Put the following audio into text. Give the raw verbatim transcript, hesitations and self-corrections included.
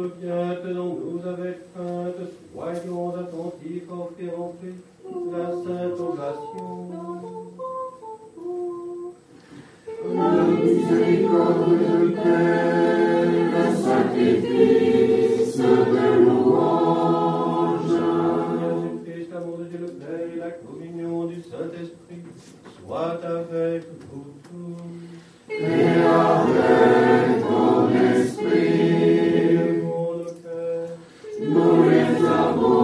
bien tenons-nous avec crainte, soyons attentifs à offrir en paix la sainte oblation. La miséricorde du Père, le sacrifice de louange. Jésus-Christ, l'amour de Dieu le Père et la communion du Saint-Esprit soient avec vous tous. Et avec ton esprit, Mon cœur, nous les avons